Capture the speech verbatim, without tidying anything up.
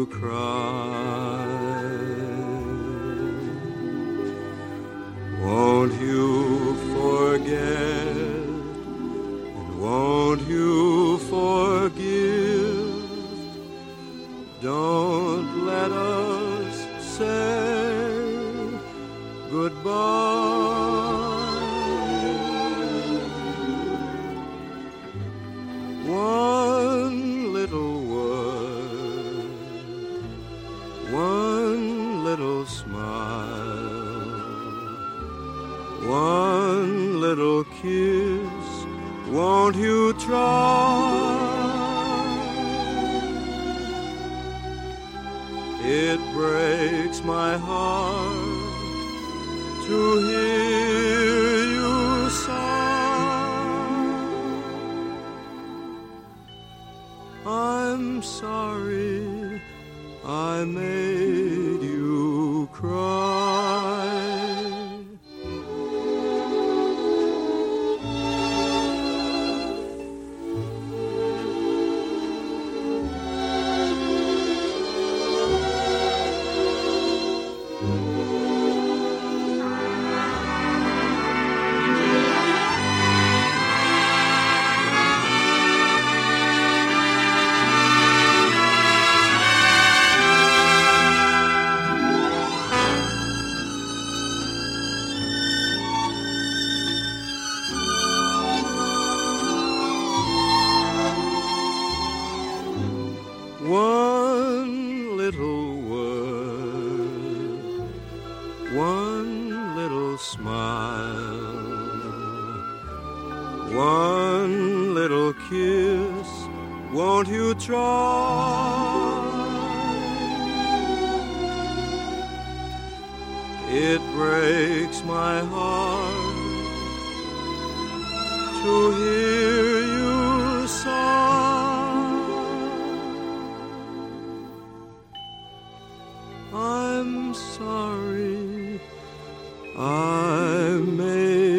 you cry? Won't you forget, and won't you forgive? Don't let us say goodbye. One little word, one little smile, one little kiss, won't you try? It breaks my heart to hear you sigh. I'm sorry I made you cry. One little word, one little smile, one little kiss, won't you try? It breaks my heart to hear you sigh. I'm sorry I made